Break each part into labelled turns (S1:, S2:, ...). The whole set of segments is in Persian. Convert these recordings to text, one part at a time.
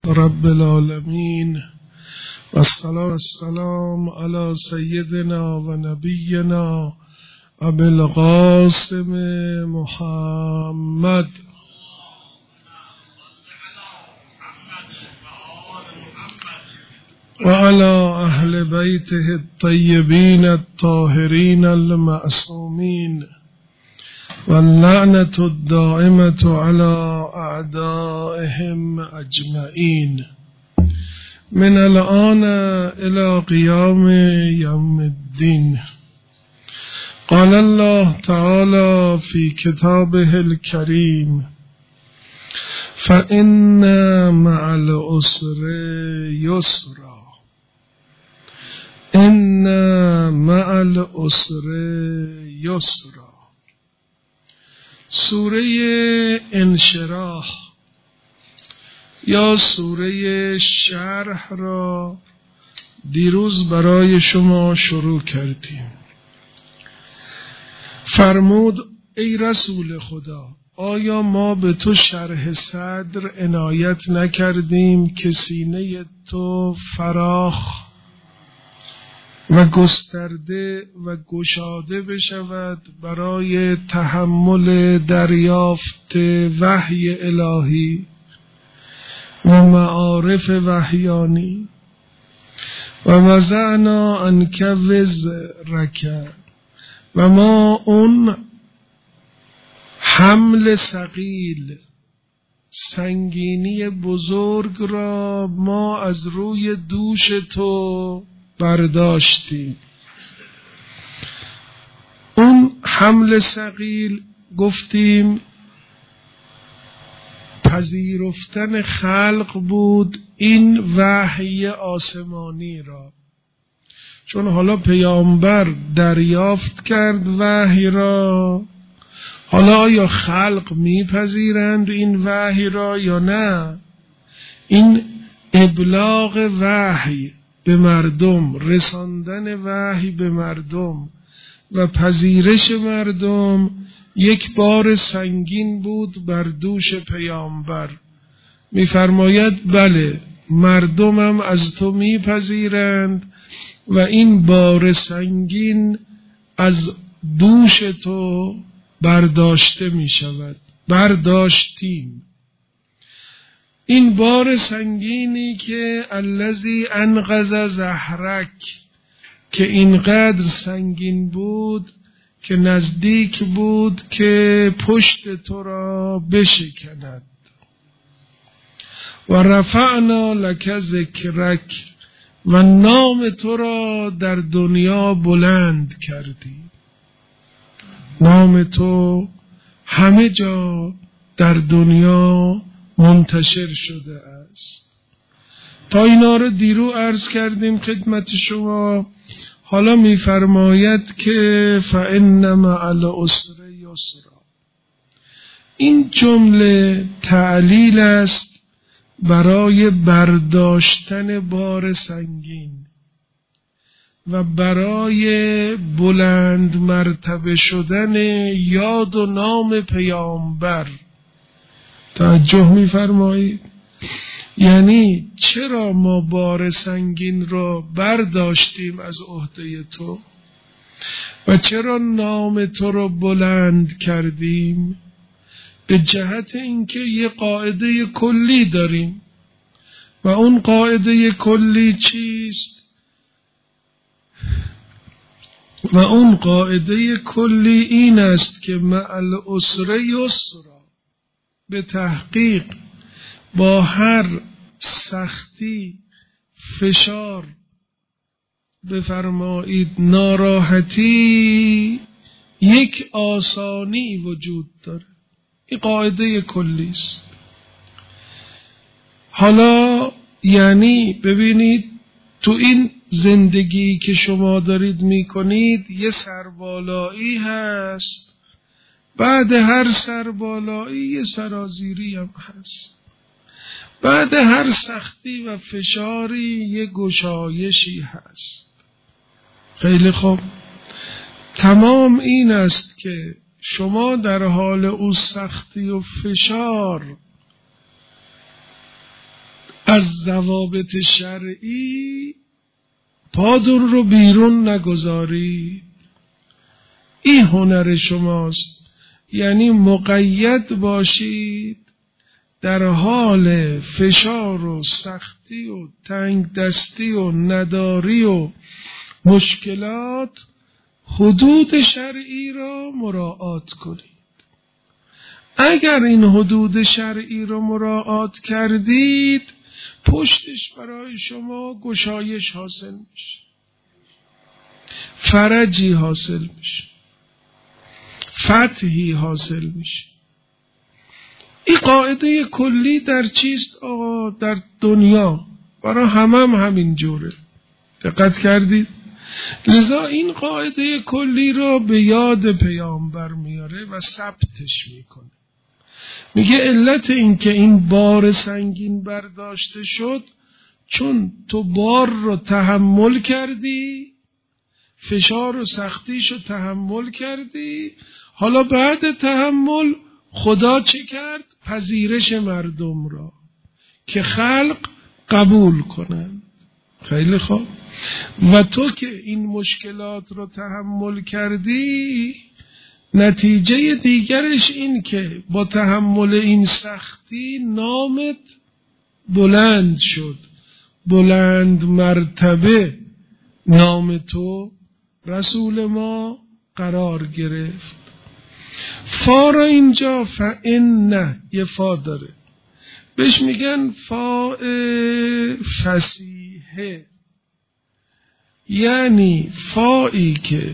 S1: رب العالمين والصلاة والسلام على سيدنا ونبينا أبي القاسم محمد وعلى أهل بيته الطيبين الطاهرين المعصومين واللعنة الدائمة على أعدائهم أجمعين من الآن إلى قيام يوم الدين. قال الله تعالى في كتابه الكريم: فإن مع العسر يسرا إن مع العسر يسرا. سوره انشراح یا سوره شرح را دیروز برای شما شروع کردیم. فرمود: ای رسول خدا، آیا ما به تو شرح صدر عنایت نکردیم که سینه تو فراخ و گسترده و گشاده بشود برای تحمل دریافت وحی الهی و معارف وحیانی؟ و وضعنا عنک وزرک، و ما اون حمل ثقیل، سنگینی بزرگ را ما از روی دوش تو برداشتیم. اون حمل ثقیل گفتیم پذیرفتن خلق بود این وحی آسمانی را، چون حالا پیامبر دریافت کرد وحی را. حالا آیا خلق میپذیرند این وحی را یا نه؟ این ابلاغ وحی به مردم، رساندن وحی به مردم و پذیرش مردم یک بار سنگین بود بر دوش پیامبر. میفرماید بله، مردمم از تو میپذیرند و این بار سنگین از دوش تو برداشته می شود. برداشتیم این بار سنگینی که الذی انقض ظهرک، که اینقدر سنگین بود که نزدیک بود که پشت تو را بشکند. و رفعنا لک ذکرک، و نام تو را در دنیا بلند کردی. نام تو همه جا در دنیا منتشر شده است. تا اینا رو دیرو عرض کردیم خدمت شما. حالا میفرماید که فإن مع العسر یسرا. این جمله تعلیل است برای برداشتن بار سنگین و برای بلند مرتبه شدن یاد و نام پیامبر. توجه می‌فرمایید؟ یعنی چرا ما بار سنگین را برداشتیم از عهده تو و چرا نام تو را بلند کردیم؟ به جهت اینکه یه قاعده کلی داریم و اون قاعده کلی چیست؟ و اون قاعده کلی این است که مع العسر یسرا. به تحقیق با هر سختی، فشار، بفرمایید ناراحتی، یک آسانی وجود داره. این قاعده کلی است. حالا یعنی ببینید تو این زندگی که شما دارید میکنید یه سربالایی هست، بعد هر سربالایی یه سرازیری هم هست، بعد هر سختی و فشاری یه گشایشی هست. خیلی خوب، تمام این است که شما در حال او سختی و فشار از ضوابط شرعی پادون رو بیرون نگذارید. این هنر شماست، یعنی مقید باشید در حال فشار و سختی و تنگ دستی و نداری و مشکلات حدود شرعی را مراعات کنید. اگر این حدود شرعی را مراعات کردید، پشتش برای شما گشایش حاصل میشه، فرجی حاصل میشه، فتحی حاصل میشه. این قاعده کلی در چیست آقا؟ در دنیا برای هم همین جوره. دقت کردید؟ لذا این قاعده کلی را به یاد پیامبر میاره و ثبتش میکنه. میگه علت این که این بار سنگین برداشته شد چون تو بار رو تحمل کردی، فشار و سختیش رو تحمل کردی. حالا بعد تحمل خدا چه کرد؟ پذیرش مردم را که خلق قبول کنند. خیلی خوب. و تو که این مشکلات رو تحمل کردی، نتیجه دیگرش این که با تحمل این سختی نامت بلند شد، بلند مرتبه نام تو رسول ما قرار گرفت. فا را اینجا فإن یه فا داره، بهش میگن فا فصیحه، یعنی فایی که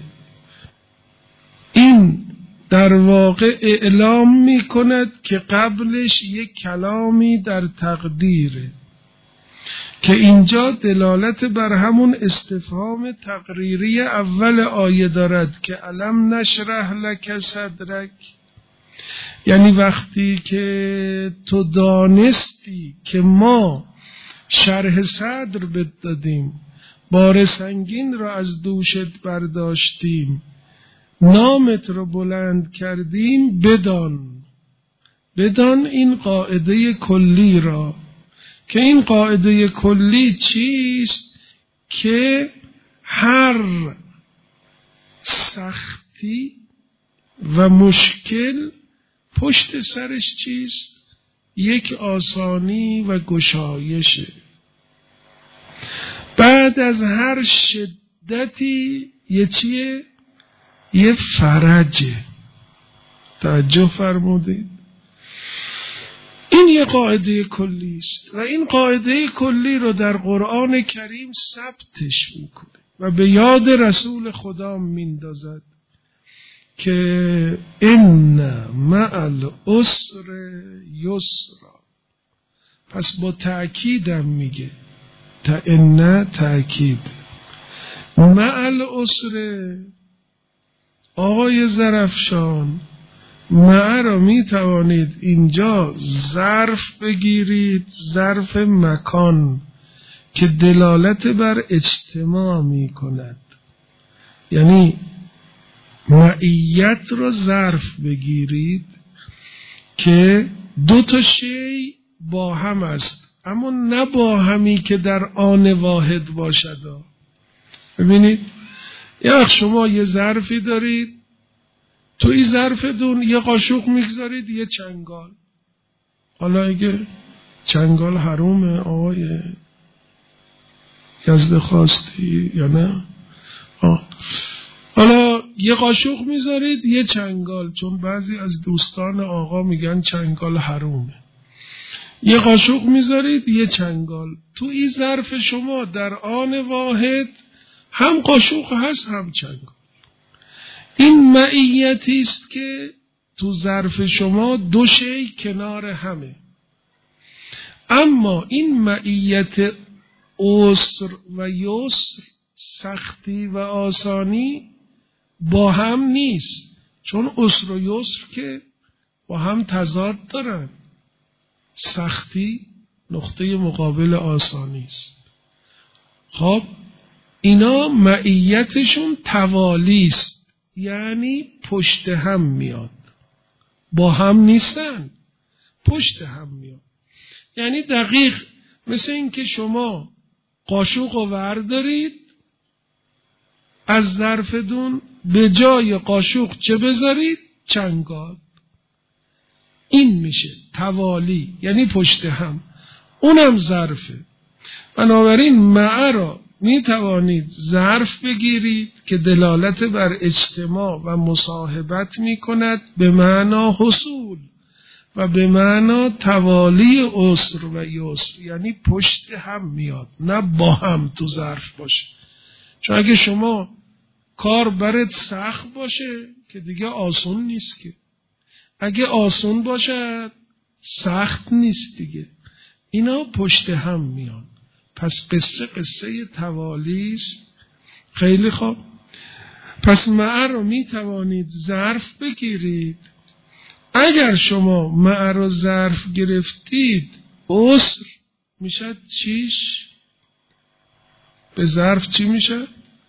S1: این در واقع اعلام میکند که قبلش یک کلامی در تقدیره، که اینجا دلالت بر همون استفهام تقریری اول آیه دارد که الم نشرح لک صدرک. یعنی وقتی که تو دانستی که ما شرح صدر بدادیم، بار سنگین را از دوشت برداشتیم، نامت رو بلند کردیم، بدان این قاعده کلی را، که این قاعده کلی چیست؟ که هر سختی و مشکل پشت سرش چیست؟ یک آسانی و گشایشه. بعد از هر شدتی یه چیه؟ یه فرجه. توجه فرمودید؟ این یه قاعده کلی است و این قاعده کلی رو در قرآن کریم ثبتش میکنه و به یاد رسول خدا میندازد که ان مع العسر یسرا. پس با تأکیدم میگه، تا ان تأکید، مع العسر. آقای زرفشان، مع را می توانید اینجا ظرف بگیرید، ظرف مکان که دلالت بر اجتماع می کند. یعنی معیت را ظرف بگیرید که دو تا شی با هم است، اما نه با همی که در آن واحد باشد. ببینید، یا شما یه ظرفی دارید، تو این ظرفتون یه قاشق میگذارید، یه چنگال. حالا اگه چنگال حرومه آقای یزد خواستی یا نه؟ حالا یه قاشق میذارید، یه چنگال، چون بعضی از دوستان آقا میگن چنگال حرومه. یه قاشق میذارید، یه چنگال. تو این ظرف شما در آن واحد هم قاشق هست هم چنگال. این معیتی است که تو ظرف شما دو شی کنار همه. اما این معیت عسر و یسر، سختی و آسانی، با هم نیست، چون عسر و یسر که با هم تضاد دارن. سختی نقطه مقابل آسانی است. خب اینا معیتشون توالی است، یعنی پشت هم میاد، با هم نیستن، پشت هم میاد. یعنی دقیق مثل این که شما قاشق و وردارید، از ظرفتون به جای قاشق چه بذارید؟ چنگال. این میشه توالی، یعنی پشت هم، اونم ظرفه. بنابراین مع را می توانید ظرف بگیرید که دلالت بر اجتماع و مصاحبت می کند به معنا حصول و به معنا توالی عسر و یسر، یعنی پشت هم میاد، نه با هم تو ظرف باشه. چون اگه شما کار برات سخت باشه که دیگه آسون نیست، که اگه آسون باشه سخت نیست دیگه. اینا پشت هم میان. پس قصه توالی است. خیلی خوب. پس مع رو می توانید ظرف بگیرید. اگر شما مع رو ظرف گرفتید، عسر میشه چیش؟ به ظرف چی میشه؟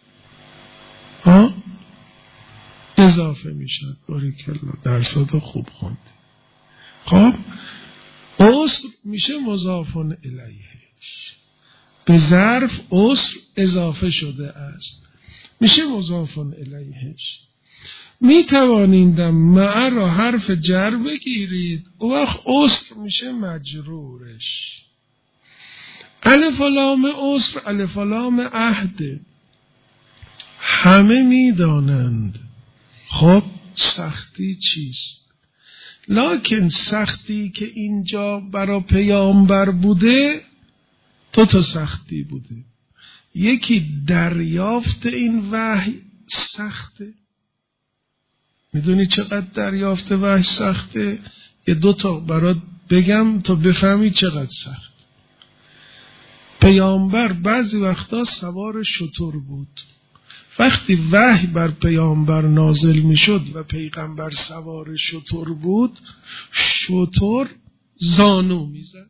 S1: اضافه میشه. باریکالله، درساتو خوب خوندی. خب عسر میشه مضاف الیهش. به ظرف عسر اضافه شده است، میشه مضاف الیهش. می توانیدم مع را حرف جر بگیرید، او وقت عسر میشه مجرورش. الف و لام عسر الف و لام عهد، همه می دانند خب سختی چیست، لکن سختی که اینجا برای پیامبر بوده تو سختی بوده. یکی دریافت این وحی سخته. میدونی چقدر دریافت وحی سخته؟ یه دوتا برات بگم تا بفهمی چقدر سخت. پیامبر بعضی وقتا سوار شتر بود. وقتی وحی بر پیامبر نازل میشد و پیغمبر سوار شتر بود، شتر زانو میزد.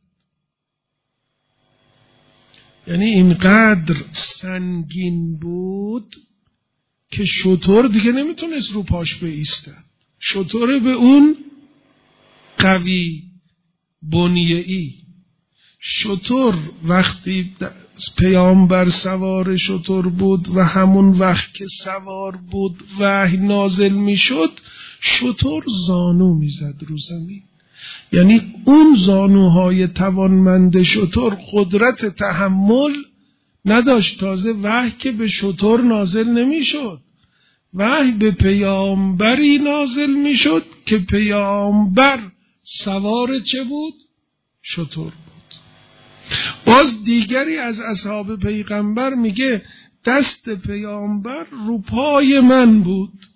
S1: یعنی اینقدر سنگین بود که شتر دیگه نمیتونست رو پاش بایستد. شتر به اون قوی بنیه‌ای. شتر وقتی پیامبر سوار شتر بود و همون وقت که سوار بود وحی نازل میشد، شتر زانو میزد رو زمین. یعنی اون زانوهای توانمند شتر قدرت تحمل نداشت. تازه وحی که به شتر نازل نمیشد، وحی به پیامبری نازل میشد که پیامبر سوار چه بود؟ شتر بود. باز دیگری از اصحاب پیغمبر میگه دست پیامبر رو پای من بود.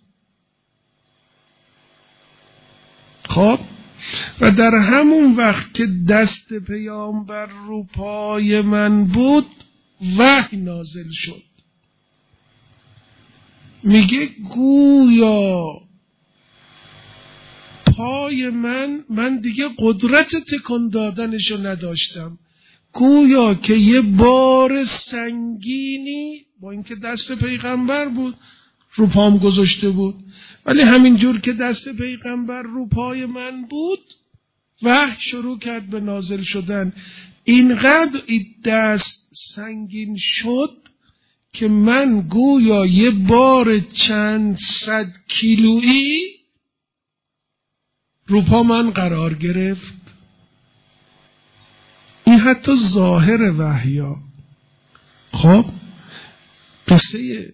S1: خب و در همون وقت که دست پیامبر رو پای من بود وحی نازل شد. میگه گویا پای من دیگه قدرت تکون دادنشو نداشتم، گویا که یه بار سنگینی با اینکه دست پیغمبر بود رو پام گذاشته بود، ولی همین جور که دست پیغمبر رو پای من بود وحی شروع کرد به نازل شدن. اینقدر این دست سنگین شد که من گویا یه بار چند صد کیلویی رو پا من قرار گرفت. این حتی ظاهر وحیا. خب قصه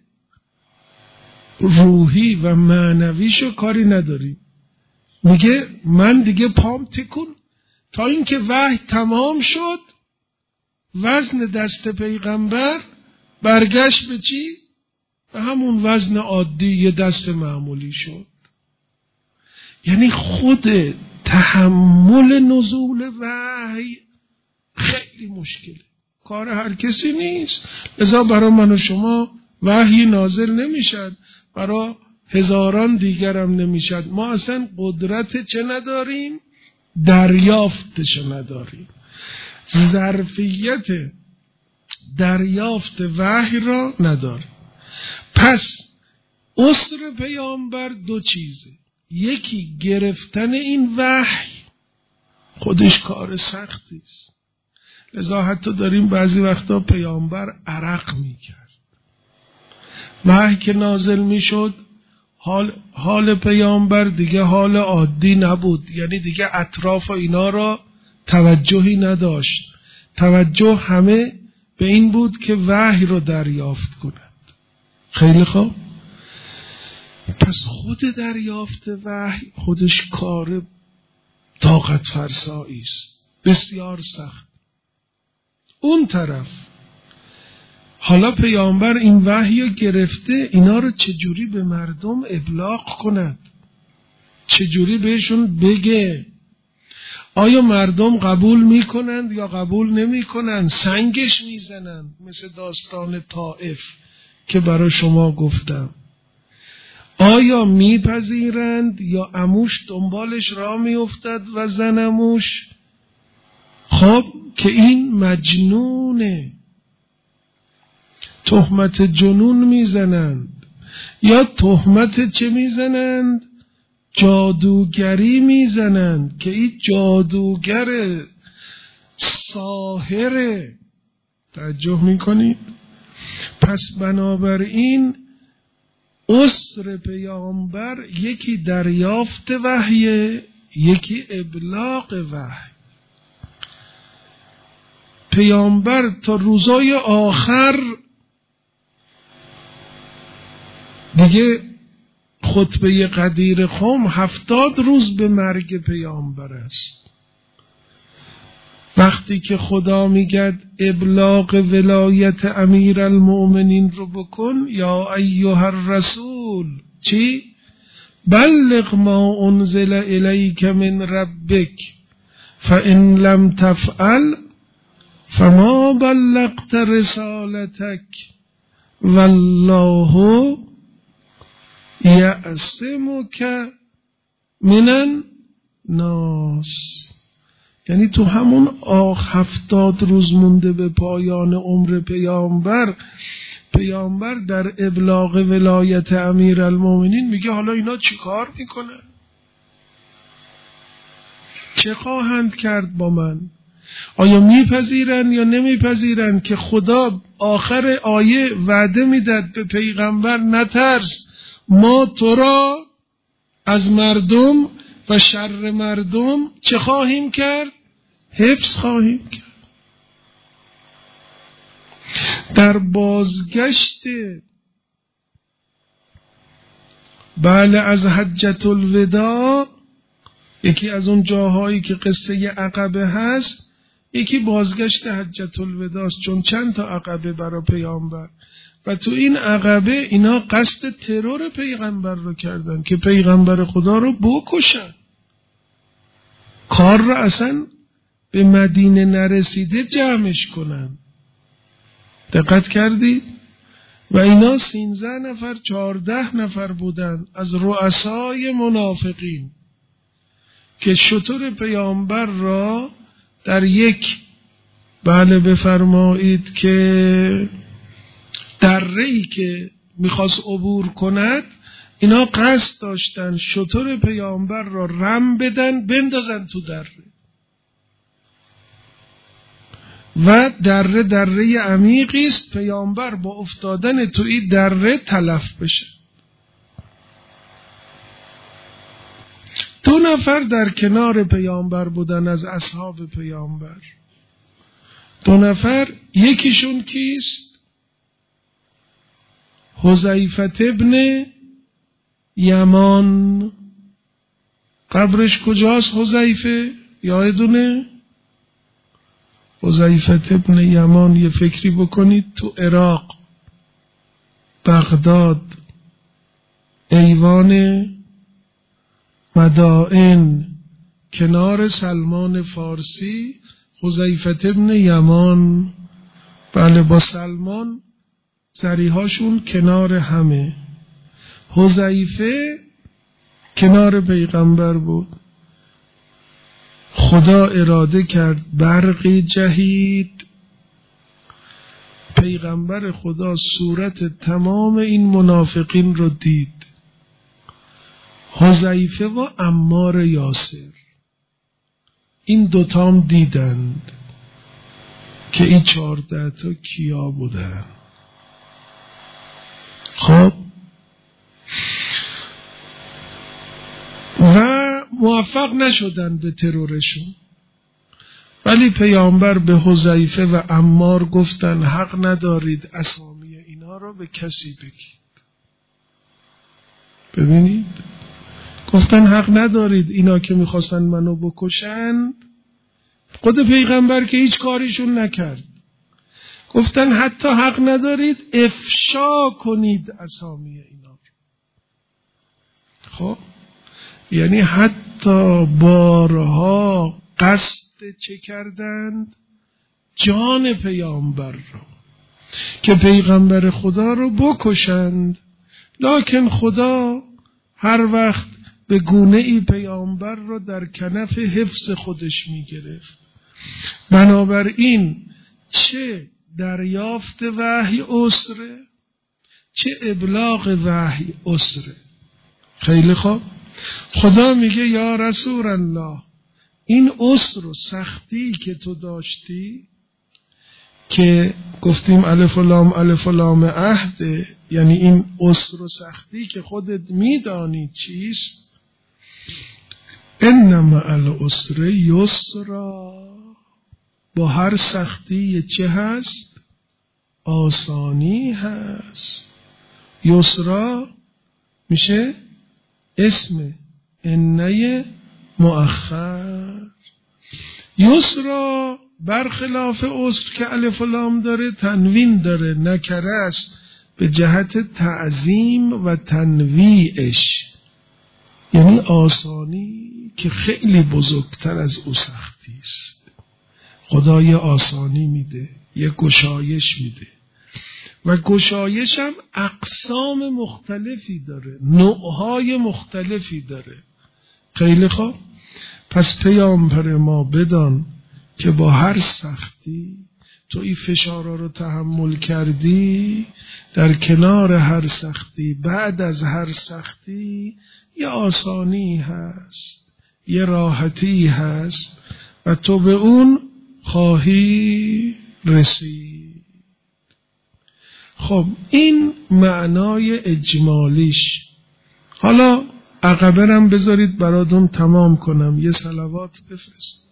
S1: روحی و معنویشو کاری نداریم. میگه من دیگه پام تکون تا اینکه وحی تمام شد، وزن دست پیغمبر برگشت به چی؟ به همون وزن عادی، یه دست معمولی شد. یعنی خود تحمل نزول وحی خیلی مشکله، کار هر کسی نیست. لذا برای من و شما وحی نازل نمیشد، برای هزاران دیگرم نمیشد. ما اصلا قدرت چه نداریم؟ دریافتش نداریم. ظرفیت دریافت وحی را نداریم. پس عسر پیامبر دو چیزه. یکی گرفتن این وحی، خودش کار سختی است، لذا حتی داریم بعضی وقتا پیامبر عرق میکرد. وحی که نازل میشد حال پیامبر دیگه حال عادی نبود، یعنی دیگه اطراف اینا را توجهی نداشت. توجه همه به این بود که وحی رو دریافت کند. خیلی خوب. پس خود دریافت وحی خودش کار طاقت فرسایی است، بسیار سخت. اون طرف حالا پیامبر این وحی رو گرفته، اینا رو چجوری به مردم ابلاغ کند، چجوری بهشون بگه. آیا مردم قبول میکنند یا قبول نمیکنند؟ سنگش میزنند، مثل داستان طائف که برای شما گفتم. آیا میپذیرند یا عموش دنبالش راه میافتد و زن عموش؟ خب که این مجنونه، تهمت جنون میزنند. یا تهمت چه میزنند؟ جادوگری میزنند که این جادوگر ساحره. توجه میکنید؟ پس بنابراین اسر پیامبر یکی دریافت وحی، یکی ابلاغ وحی. پیامبر تا روزای آخر دیگه خطبه قدیر قوم 70 روز به مرگ پیامبر است. وقتی که خدا میگه ابلاغ ولایت امیر المؤمنین رو بکن، یا ایها الرسول چی؟ بلغ ما انزل الیک من ربک فان لم تفعل فما بلغت رسالتک والله یعصمک من الناس. یعنی تو همون 70 روز مونده به پایان عمر پیامبر در ابلاغ ولایت امیرالمومنین میگه حالا اینا چی کار میکنن؟ چه خواهند کرد با من؟ آیا میپذیرن یا نمیپذیرن که خدا آخر آیه وعده میداد به پیغمبر نترس، ما تو را از مردم و شر مردم چه خواهیم کرد؟ حفظ خواهیم کرد. در بازگشت از حجة الوداع، یکی از اون جاهایی که قصه عقبه هست، یکی بازگشت حجة الوداع است، چون چند تا عقبه برای پیامبر و تو این عقبه اینا قصد ترور پیغمبر رو کردن که پیغمبر خدا رو بکشن، کار رو اصلا به مدینه نرسیده جمعش کنن. دقت کردید؟ و اینا 13 نفر 14 نفر بودن از رؤسای منافقین که شتر پیامبر را در یک بفرمایید که دره‌ای که میخواست عبور کند، اینا قصد داشتن شتر پیامبر را رم بدن بندازن تو دره و دره عمیقی است، پیامبر با افتادن تو این دره تلف بشه. 2 نفر در کنار پیامبر بودن از اصحاب پیامبر. 2 نفر، یکیشون کیست؟ حذیفه ابن یمان. قبرش کجاست حذیفه؟ یادتونه؟ حذیفه ابن یمان، یه فکری بکنید، تو عراق، بغداد، ایوان مدائن، کنار سلمان فارسی. حذیفه ابن یمان، با سلمان سریحاشون کنار همه. حذیفه کنار پیغمبر بود. خدا اراده کرد برقی جهید، پیغمبر خدا صورت تمام این منافقین رو دید، حذیفه و عمار یاسر، این دوتام دیدند. که این 14 تا کیا بودن. خب و موفق نشدن به ترورشون، ولی پیامبر به حذیفه و عمار گفتن حق ندارید اسامی اینا رو به کسی بگید. ببینید گفتن حق ندارید، اینا که میخواستن منو بکشن، خود پیغمبر که هیچ کاریشون نکرد، گفتن حتی حق ندارید افشا کنید اسامی اینا. خب یعنی حتی بارها قصد چه کردند؟ جان پیامبر رو، که پیغمبر خدا رو بکشند، لکن خدا هر وقت به گونه ای پیامبر رو در کنف حفظ خودش می گرفت. بنابراین چه دریافت وحی عسره، چه ابلاغ وحی عسره. خیلی خوب، خدا میگه یا رسول الله، این عسر و سختی که تو داشتی، که گفتیم الف و لام عهد، یعنی این عسر و سختی که خودت میدانی چیست، انما العسر یسرا، با هر سختی چه هست؟ آسانی هست. یسرا میشه اسم انه مؤخر. یسرا برخلاف عسر که الف و لام داره تنوین داره، نکره است به جهت تعظیم و تنویعش، یعنی آسانی که خیلی بزرگتر از او سختی است. خدا یه آسانی میده، یه گشایش میده، و گشایش هم اقسام مختلفی داره، نوعهای مختلفی داره. خیلی خوب، پس پیامبر ما بدان که با هر سختی تو این فشارا رو تحمل کردی، در کنار هر سختی، بعد از هر سختی یه آسانی هست، یه راحتی هست و تو به اون خواهی رسید. خب این معنای اجمالیش. حالا عقبه رم بذارید براتون تمام کنم، یه صلوات بفرست.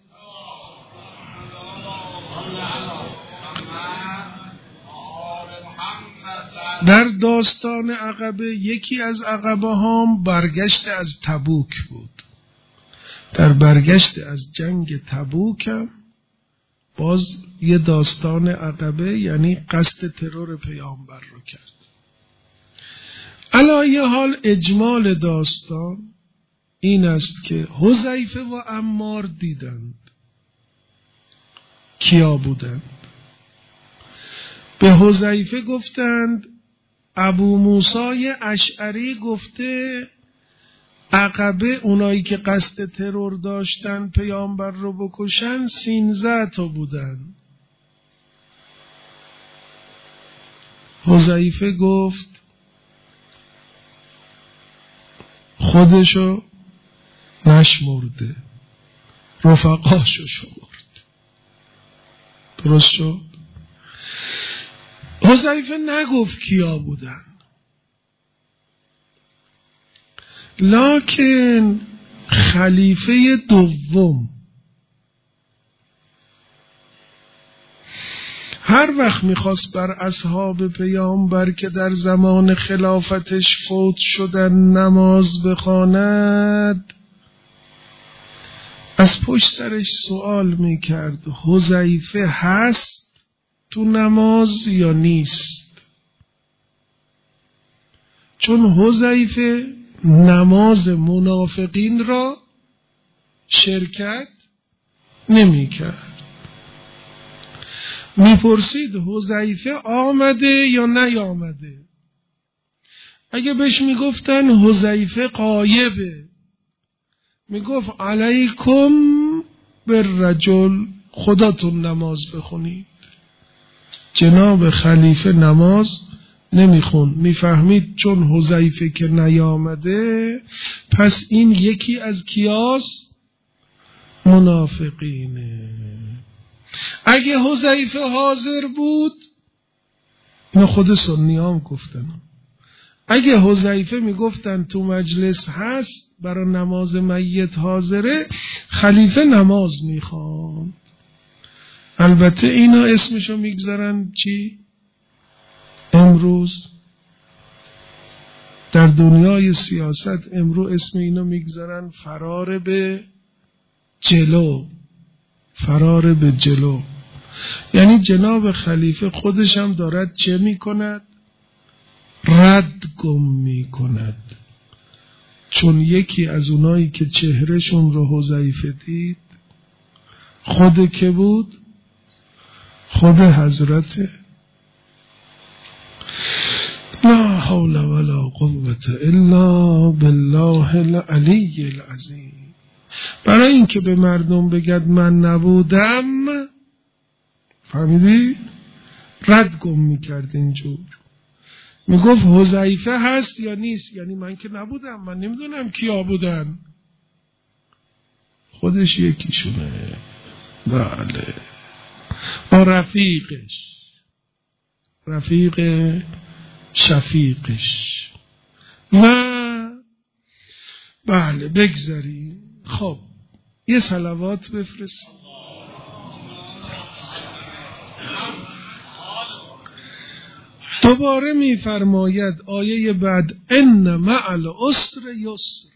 S1: در داستان عقبه یکی از عقبه هام برگشت از تبوک بود. در برگشت از جنگ تبوک هم باز یه داستان عقبه، یعنی قصد ترور پیامبر رو کرد. علی حال اجمال داستان این است که حذیفه و عمار دیدند. کیا بودند؟ به حذیفه گفتند، ابو موسی اشعری گفته عقبه اونایی که قصد ترور داشتن پیامبر رو بکشن 13 تا بودن. حذیفه گفت خودشو نشمرده، رفقاشو شمرد. درست شد؟ حذیفه نگفت کیا بودن، لکن خلیفه دوم هر وقت میخواست بر اصحاب پیامبر که در زمان خلافتش فوت شدن نماز بخواند، از پشت سرش سوال میکرد حذیفه هست تو نماز یا نیست؟ چون حذیفه نماز منافقین را شرکت نمی کرد. میپرسید حذیفه آمده یا نیامده؟ اگه بهش میگفتن حذیفه غایبه، میگفت علیکم بالرجل، خداتون نماز بخونید. جناب خلیفه نماز نمیخون، میفهمید چون حذیفه که نیامده پس این یکی از کیاس منافقینه. اگه حذیفه حاضر بود، اینو خود سنی هم گفتن، اگه حذیفه میگفتن تو مجلس هست برای نماز میت حاضره، خلیفه نماز میخوان. البته اینا اسمشو میگذارن چی؟ امروز در دنیای سیاست امروز اسم اینا میگذارن فرار به جلو. فرار به جلو یعنی جناب خلیفه خودش هم دارد چه میکند؟ رد گم میکند. چون یکی از اونایی که چهرهشون رو حذیفه دید خود که بود؟ خود حضرت لا حول ولا قوة الا بالله العلی العظیم. برای اینکه به مردم بگد من نبودم، فهمیدی؟ رد گم میکرد اینجور، میگفت حذیفه هست یا نیست، یعنی من که نبودم، من نمیدونم کیا بودن، خودش یکیشونه. بله، با رفیقش، رفیق شفیقش. و بله بگذاریم. خب یه صلوات بفرست. دوباره میفرماید آیه بعد ان مع العسر یسرا،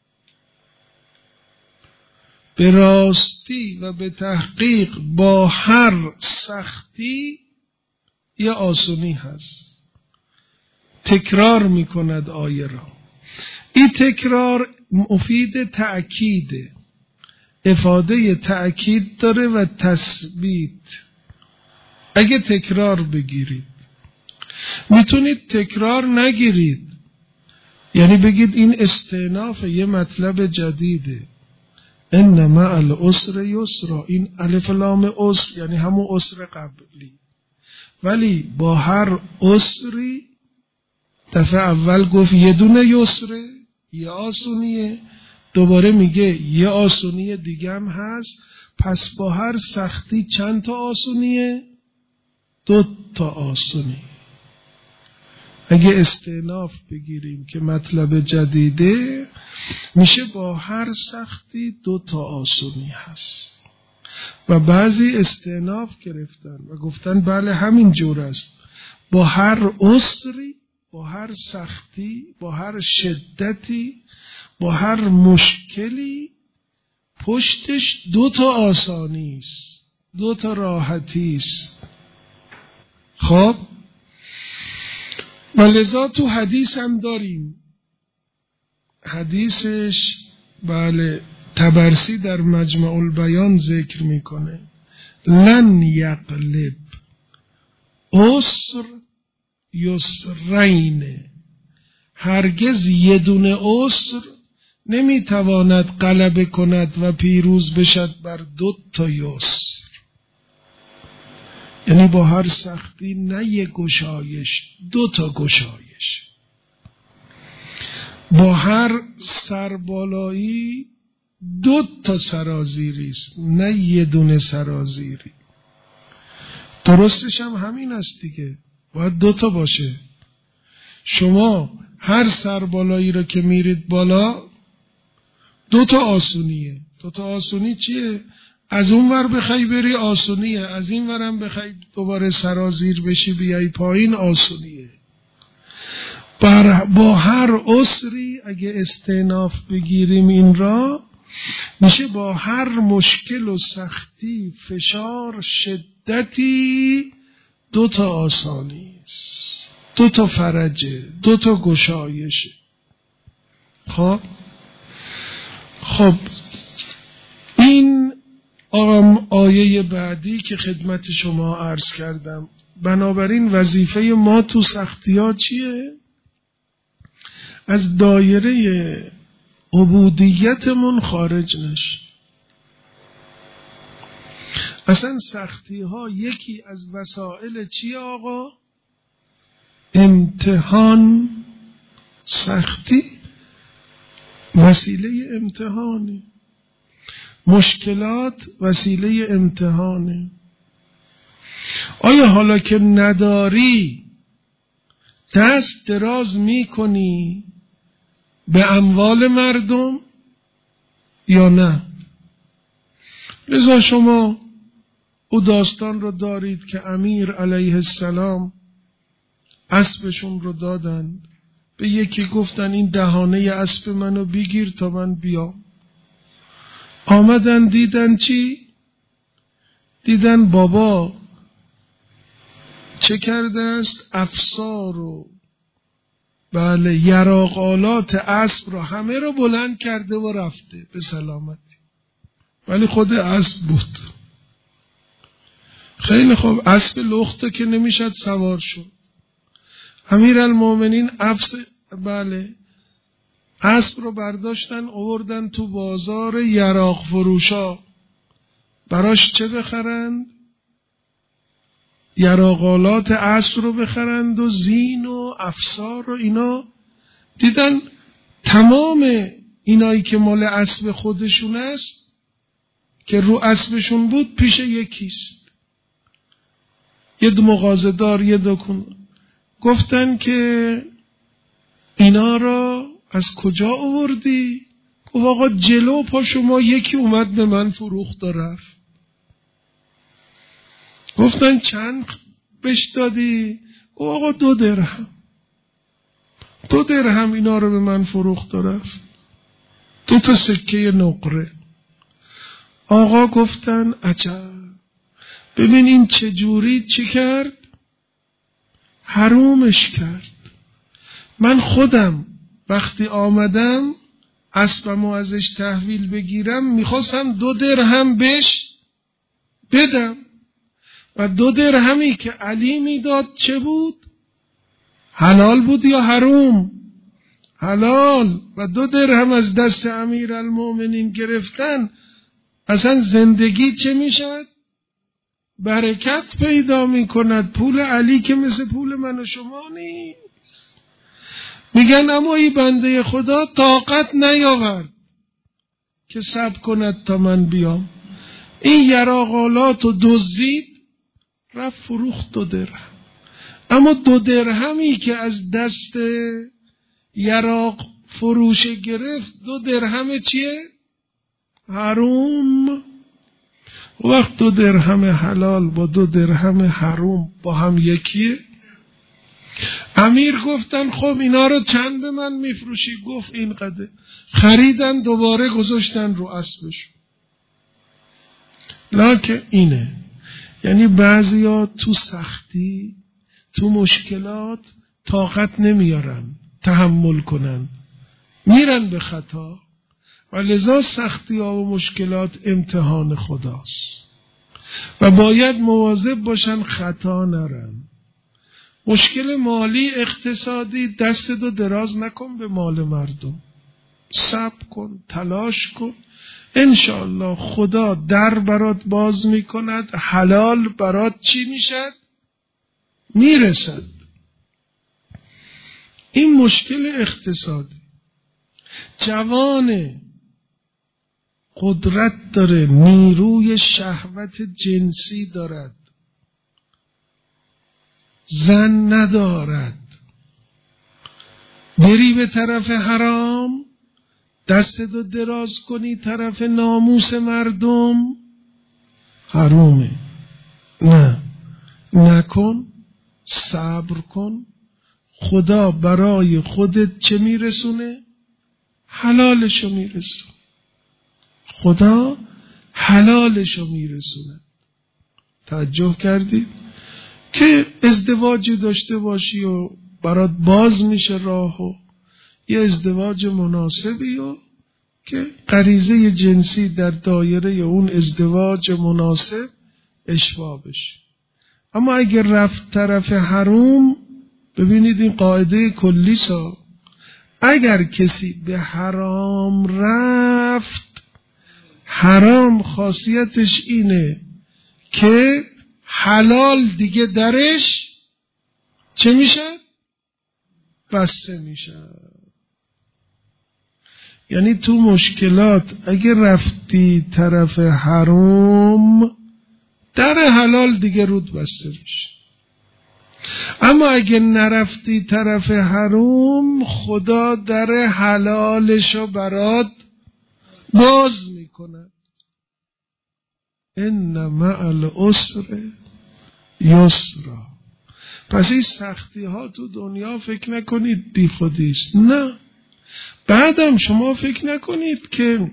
S1: به راستی و به تحقیق با هر سختی یه آسونی هست. تکرار میکند آیه را. این تکرار مفید تأکیده، افاده تأکید داره و تثبیت. اگه تکرار بگیرید، میتونید تکرار نگیرید، یعنی بگید این استئناف یه مطلب جدیده. ان مع العسر یسرا، این الف لام عسر یعنی همون عسر قبلی، ولی با هر عسری دفعه اول گفت یه دونه یسره، یه آسونیه، دوباره میگه یه آسونی دیگه هم هست. پس با هر سختی چند تا آسونیه؟ 2 تا آسونی. اگه استئناف بگیریم که مطلب جدیده، میشه با هر سختی 2 تا آسونی هست. و بعضی استئناف گرفتن و گفتن بله همین جور است، با هر عسری، با هر سختی، با هر شدتی، با هر مشکلی پشتش 2 تا آسانی است، 2 تا راحتی است. خب ولذا تو حدیث هم داریم، حدیثش بله طبرسی در مجمع البیان ذکر میکنه، لن یغلب عسر یسرین، هرگز یه دونه عسر نمیتواند غلبه کند و پیروز بشد بر 2 تا یسر. یعنی با هر سختی نه یه گشایش، 2 تا گشایش. با هر سربالایی 2 تا سرازیری است، نه یه دونه سرازیری. درستش هم همین است دیگه، باید 2 تا باشه. شما هر سربالایی رو که میرید بالا 2 تا آسونیه. 2 تا آسونی چیه؟ از اون ور بخوای بری آسونیه، از این ورم بخوای دوباره سرازیر بشی بیای پایین آسونیه. با هر عسری اگه استئناف بگیریم این را، میشه با هر مشکل و سختی، فشار، شدتی 2 تا آسانی است، 2 تا فرجه، 2 تا گشایشه. خب این آیه بعدی که خدمت شما عرض کردم. بنابراین وظیفه ما تو سختی ها چیه؟ از دایره عبودیتمون خارج نش. اصلا سختی ها یکی از وسائل چیه آقا؟ امتحان. سختی وسیله امتحانه، مشکلات وسیله امتحانه. آیا حالا که نداری دست دراز میکنی به اموال مردم یا نه؟ لذا شما او داستان رو دارید که امیر علیه السلام اسبشون رو دادند، به یکی گفتن این دهانه اسب منو بگیر تا من بیام. آمدن دیدن چی؟ دیدن بابا چه کرده است؟ افسار و یراقالات اسب رو همه رو بلند کرده و رفته به سلامتی، ولی خود اسب بود. خیلی خوب، اسب لخته که نمیشد سوار شد. امیرالمومنین اسب رو برداشتن آوردن تو بازار یراق فروشا، براش چه بخرند؟ یراقالات اسب رو بخرند و زین و افسار و اینا. دیدن تمام اینایی که مال اسب خودشون است که رو اسبشون بود پیش یکیست، یه دو مغازه‌دار، یه دکون. گفتن که اینا را از کجا آوردی؟ گفت آقا جلو پا شما یکی اومد به من فروخت و رفت. گفتن چند بهش دادی؟ گفت آقا 2 درهم. 2 درهم اینا رو به من فروخت و رفت. 2 تا سکه نقره. آقا گفتن عجب، ببین این چجوری چی کرد؟ حرومش کرد. من خودم وقتی آمدم اسبمو ازش تحویل بگیرم میخواستم 2 درهم بهش بدم و 2 درهمی که علی میداد چه بود؟ حلال بود یا حروم؟ حلال. و 2 درهم از دست امیرالمومنین گرفتن اصلا زندگی چه میشد؟ برکت پیدا میکند. پول علی که مثل پول من و شما نیست. میگن اما این بنده خدا طاقت نیاورد که صبر کند تا من بیام. این یراقالات رو دزدید رفت فروخت 2 درهم. اما 2 درهمی که از دست یراق فروش گرفت 2 درهم چیه؟ حروم. وقت 2 درهم حلال با 2 درهم حروم با هم یکیه؟ امیر گفتن خب اینا رو چند به من میفروشی؟ گفت اینقدر. خریدن دوباره گذاشتن رو اسبش. لکه اینه، یعنی بعضیا تو سختی تو مشکلات طاقت نمیارن تحمل کنن، میرن به خطا و لذا سختی ها و مشکلات امتحان خداست و باید مواظب باشن خطا نرن. مشکل مالی اقتصادی دستتو دراز نکن به مال مردم، صبر کن، تلاش کن، انشاءالله خدا در برات باز میکند، حلال برات چی میشد؟ میرسد. این مشکل اقتصادی. جوانه، قدرت داره، نیروی شهوت جنسی دارد، زن ندارد، بری به طرف حرام، دستتو دراز کنی طرف ناموس مردم، حرامه. نه، نکن، صبر کن. خدا برای خودت چه میرسونه؟ حلالشو میرسونه. خدا حلالشو میرسونه. توجه کردید؟ که ازدواجی داشته باشی و برات باز میشه راه و یه ازدواج مناسبی و که غریزه جنسی در دایره اون ازدواج مناسب اشباع بشه. اما اگر رفت طرف حرام، ببینید این قاعده کلیسا، اگر کسی به حرام رفت، حرام خاصیتش اینه که حلال دیگه درش چه میشه؟ بسته میشه. یعنی تو مشکلات اگه رفتی طرف حرام در حلال دیگه رود بسته میشه. اما اگه نرفتی طرف حرام، خدا در حلالشو برات باز میکنه. ان مع العسر یسرا. پس این سختی ها تو دنیا فکر نکنید بی خودیست، نه. بعدم شما فکر نکنید که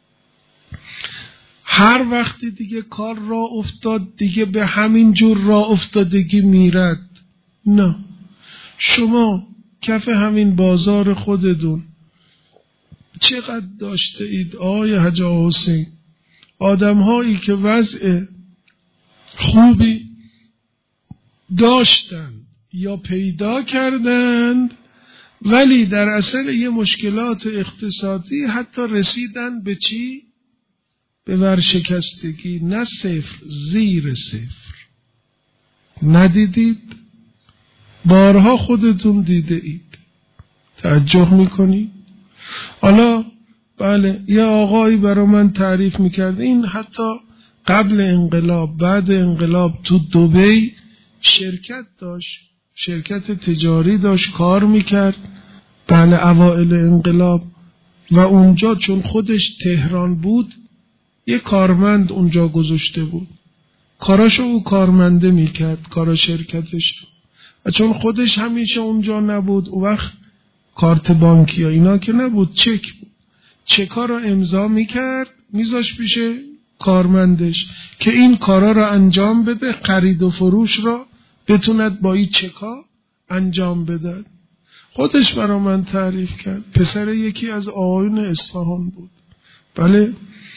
S1: هر وقتی دیگه کار را افتاد دیگه به همین جور را افتادگی میرد، نه. شما کف همین بازار خودتون چقدر داشته اید آقای حاج حسین، آدم هایی که وضع خوبی داشتند یا پیدا کردند ولی در اصل یه مشکلات اقتصادی حتی رسیدن به چی؟ به ورشکستگی. نه صفر، زیر صفر. ندیدید؟ بارها خودتون دیده اید. تعجب میکنید؟ حالا بله، یه آقایی برای من تعریف میکرد، این حتی قبل انقلاب بعد انقلاب تو دبی شرکت داشت، شرکت تجاری داشت کار میکرد، بله اوائل انقلاب، و اونجا چون خودش تهران بود یه کارمند اونجا گذاشته بود، کاراشو او کارمنده میکرد، کارا شرکتش، و چون خودش همیشه اونجا نبود، اون وقت کارت بانکی یا اینا که نبود، چک بود، چکا رو امضا میکرد میذاش پیش کارمندش که این کارا رو انجام بده، خرید و فروش را بتوند با این چکا انجام بده. خودش برا من تعریف کرد، پسر یکی از آقایون اصفهان بود. بله،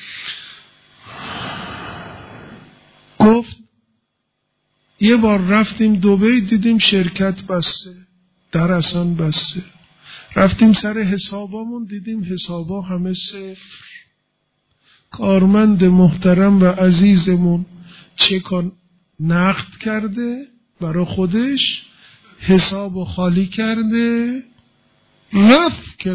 S1: گفت یه بار رفتیم دبی دیدیم شرکت بسته، در اصلا بسته، رفتیم سر حسابامون دیدیم حسابا همه صفر. کارمند محترم و عزیزمون چکا نقد کرده برا خودش، حسابو خالی کرده، رفت که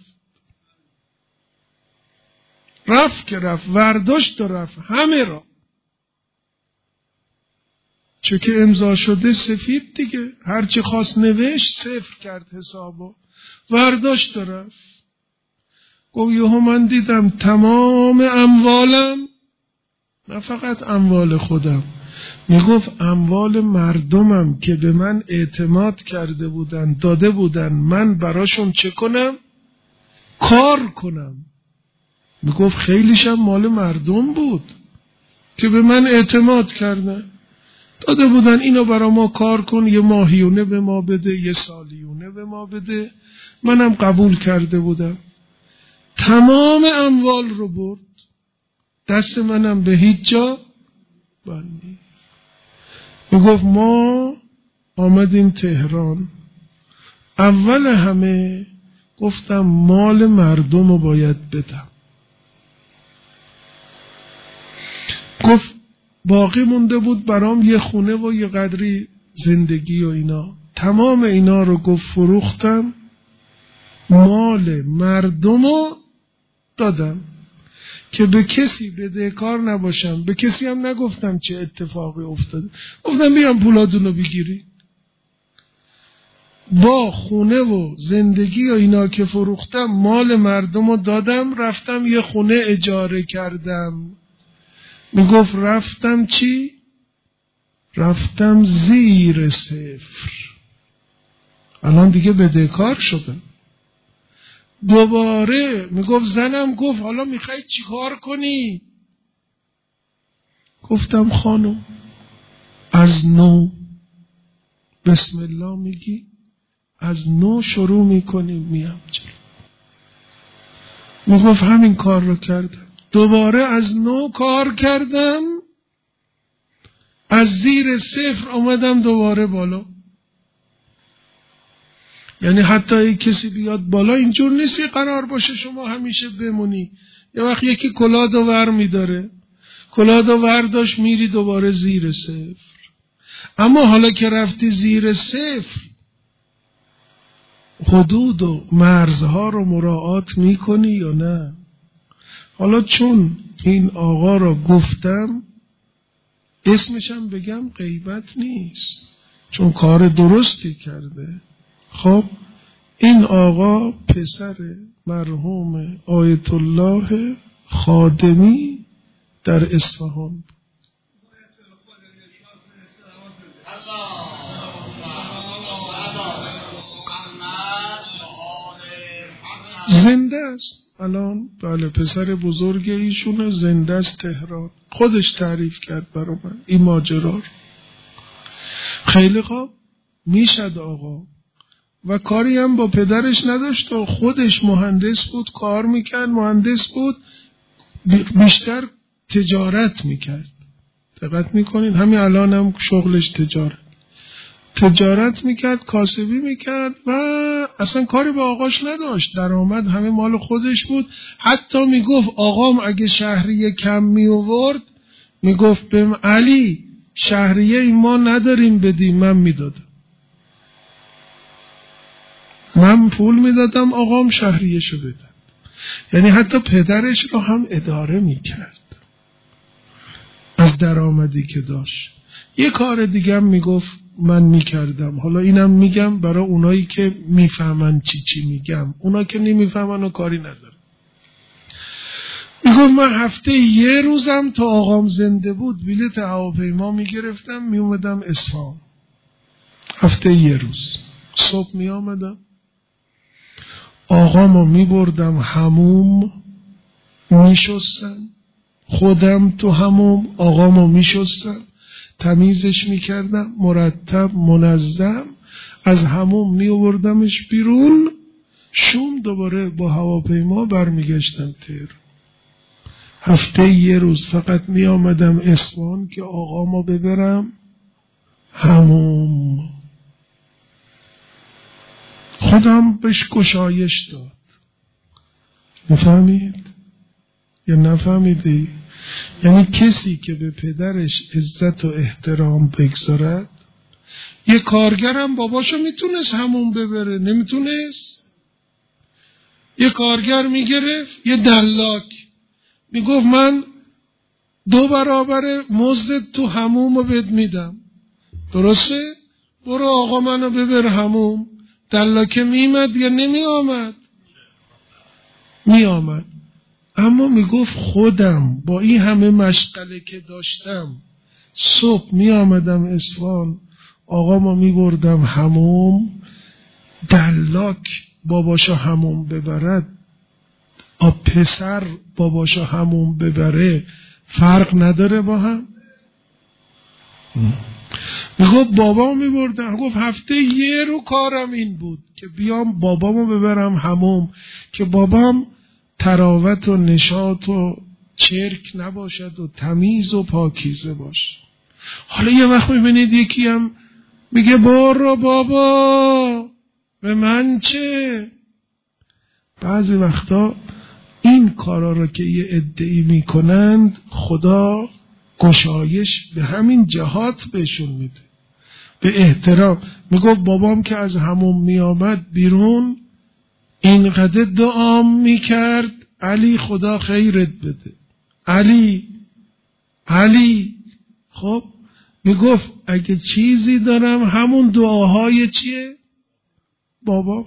S1: رفت، ورداشت و رفت همه را. چه که امضا شده سفید دیگه، هرچی خواست نوشت صفر کرد حسابو، ورداشت و رفت. گفت یهو من دیدم تمام اموالم، نه فقط اموال خودم، میگفت اموال مردمم که به من اعتماد کرده بودن، داده بودن من براشون چه کنم؟ کار کنم. میگفت خیلیشم مال مردم بود که به من اعتماد کردن، داده بودن اینو برا ما کار کن، یه ماهیونه به ما بده، یه سالیونه به ما بده، منم قبول کرده بودم. تمام اموال رو برد، دست منم به هیچ جا بندی. میگفت ما آمدیم تهران، اول همه گفتم مال مردم رو باید بدم. گفت باقی مونده بود برام یه خونه و یه قدری زندگی و اینا، تمام اینا رو گفت فروختم، مال مردم رو دادم که به کسی بدهکار نباشم. به کسی هم نگفتم چه اتفاقی افتاده، گفتم بیام پولادونو بگیری. با خونه و زندگی و اینا که فروختم مال مردم رو دادم، رفتم یه خونه اجاره کردم. میگفت رفتم چی؟ رفتم زیر صفر. الان دیگه بدهکار شدم. دوباره میگفت زنم گفت حالا میخوای چی کار کنی؟ گفتم خانم از نو بسم الله میگی، از نو شروع میکنیم میام جلو. میگفت همین کار رو کردم، دوباره از نو کار کردم، از زیر صفر آمدم دوباره بالا. یعنی حتی ای کسی بیاد بالا اینجور نیستی قرار باشه شما همیشه بمونی. یه وقت یکی کلاه ور میداره، کلاه ور داشت میری دوباره زیر صفر. اما حالا که رفتی زیر صفر، حدود و مرزها رو مراعات میکنی یا نه؟ حالا چون این آقا را گفتم اسمش هم بگم غیبت نیست، چون کار درستی کرده. خب این آقا پسر مرحوم آیت الله خادمی در اصفهان، زنده است الان. بله پسر بزرگ ایشونه، زنده است تهران. خودش تعریف کرد برای من این ماجرا. خیلی خوب میشد آقا و کاری هم با پدرش نداشت و خودش مهندس بود، کار میکرد، مهندس بود، بیشتر تجارت میکرد. دقت میکنین همین الان هم شغلش تجارت میکرد، کاسبی میکرد و اصلا کاری با آقاش نداشت. درآمد همه مال خودش بود. حتی میگفت آقام اگه شهریه کم میآورد میگفت بهم علی شهریه این ما نداریم بدیم، من میدادم، من پول میدادم آقام شهریه شو بدن. یعنی حتی پدرش رو هم اداره میکرد از درآمدی که داشت. یه کار دیگه هم میگفت من میکردم. حالا اینم میگم برای اونایی که میفهمن چی میگم، اونا که نمیفهمن و کاری ندارن. میگفت من هفته یه روزم تا آقام زنده بود بلیط هواپیما میگرفتم میومدم اصفهان. هفته یه روز صبح میامدم، آقامو میبردم حموم میشستم، خودم تو حموم آقامو میشستم، تمیزش میکردم مرتب منظم، از حموم میوردمش بیرون، شوم دوباره با هواپیما برمیگشتم تهران. هفته یه روز فقط میامدم اصفهان که آقامو ببرم حموم. خودم بهش گشایش داد. نفهمید یا نفهمیدی؟ یعنی کسی که به پدرش عزت و احترام بگذارد. یه کارگرم باباشو میتونست همون ببره، نمیتونست؟ یه کارگر میگرفت، یه دلاک میگفت من 2 برابر مزد تو همومو بهت میدم، درسته؟ برو آقا منو ببر هموم. دلاکه میامد یا نمیامد؟ میامد. اما میگفت خودم با این همه مشغله که داشتم صبح میامدم اصفهان، آقامو میبردم حموم، دلاک باباشو حموم ببرد پسر باباشو حموم ببره فرق نداره با هم. میگفت بابامو میبردم، گفت هفته یه رو کارم این بود که بیام بابامو ببرم حموم که بابام تراوت و نشاط و چرک نباشد و تمیز و پاکیزه باشه. حالا یه وقت میبینید یکی هم میگه برو بابا به من چه. بعضی وقتا این کارا رو که یه عده‌ای میکنند خدا گشایش به همین جهات بهشون میده، به احترام. میگفت بابام که از حموم میامد بیرون اینقدر دعام میکرد علی خدا خیرت بده، علی. خب میگفت اگه چیزی دارم همون دعاهای چیه؟ بابا.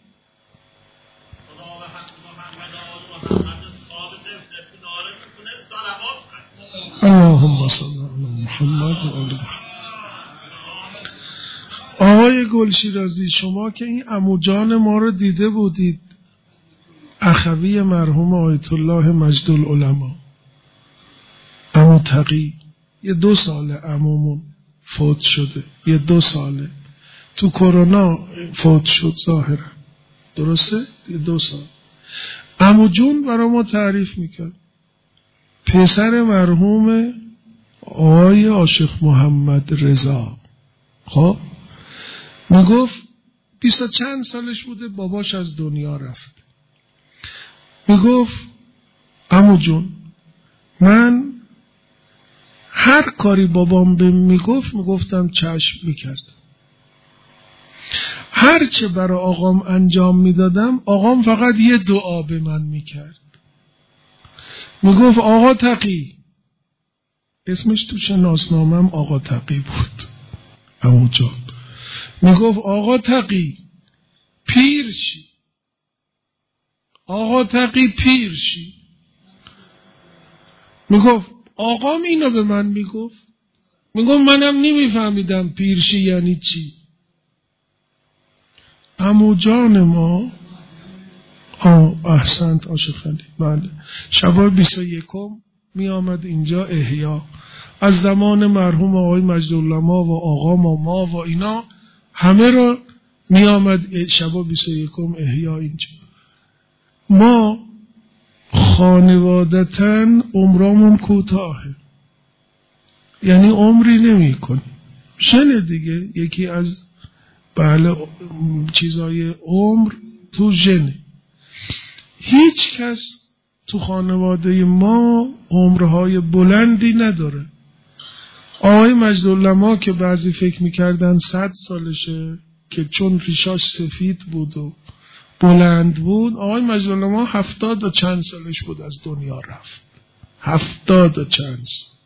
S1: اللهم صل علی محمد و آل محمد. آقای گلشیرازی شما که این عموجان ما رو دیده بودید، اخوی مرحوم آیت الله مجد العلما، عمو تقی، یه 2 ساله عمومون فوت شده، یه 2 ساله تو کرونا فوت شد ظاهرا، درسته؟ یه 2 سال. عمو جون برای ما تعریف میکرد پسر مرحوم آقای عاشق محمد رضا، خب میگفت 20 چند سالش بوده باباش از دنیا رفت. میگفت عمو جون من هر کاری بابام بهم میگفتم چشم میکردم، هر چه برای آقام انجام میدادم آقام فقط یه دعا به من میکرد، میگفت آقا تقی اسمش تو شناسنامه‌ام آقا تقی بود. عموجان میگفت آقا تقی پیر شی، آقا تقی پیر شی. میگفت آقام اینو به من میگفت منم نمیفهمیدم پیر شی یعنی چی. عموجان ما احسنت عاشق خلی. بله شب 21 می آمد اینجا احیا، از زمان مرحوم آقای مجدالعلما و آقا ما و اینا همه را می آمد شب 21 احیا اینجا. ما خانوادتاً عمرامون کوتاهه، یعنی عمری نمی کنیم. شنه دیگه یکی از بله چیزای عمر تو ژنه. هیچ کس تو خانواده ما عمرهای بلندی نداره. آقای مجدالعلما که بعضی فکر میکردن 100 سالشه که چون ریشاش سفید بود و بلند بود، آقای مجدالعلما 70 و چند سالش بود از دنیا رفت. 70 و چند سال.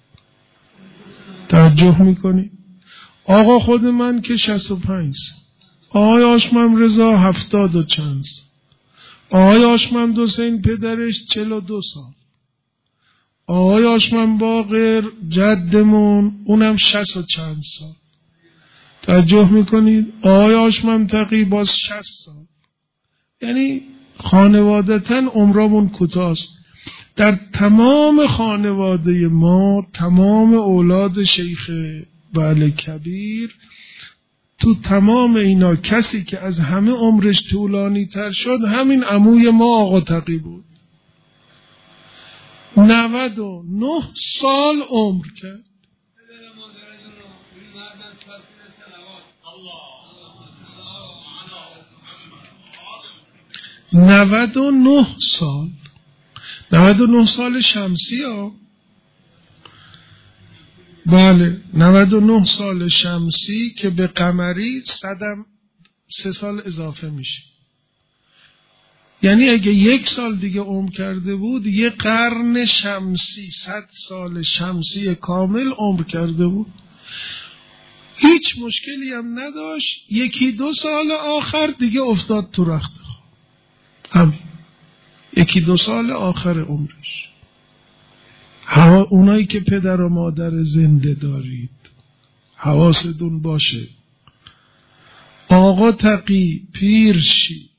S1: توجه میکنی؟ آقا خود من که 65 سال. آقای آشمم رضا 70 و چند سال. آقای آشمم حسین پدرش 42 سال. آقای آشمم باقر جدمون اونم 60 و چند سال. توجه میکنید؟ آقای آشمم تقی باز 60 سال. یعنی خانوادتاً عمرمون کوتاست. در تمام خانواده ما، تمام اولاد شیخ بله کبیر، تو تمام اینا کسی که از همه عمرش طولانی تر شد همین عموی ما آقا تقی بود. 99 سال عمر کرد. 99 سال. 99 سال شمسی ها. بله 99 سال شمسی که به قمری 3 سال اضافه میشه. یعنی اگه 1 سال دیگه عمر کرده بود 1 قرن شمسی، 100 سال شمسی کامل عمر کرده بود. هیچ مشکلی هم نداشت. 1-2 سال آخر دیگه افتاد تو رخت خواب. همین 1-2 سال آخر عمرش. اونایی که پدر و مادر زنده دارید حواستون باشه. آقا تقی پیر شی.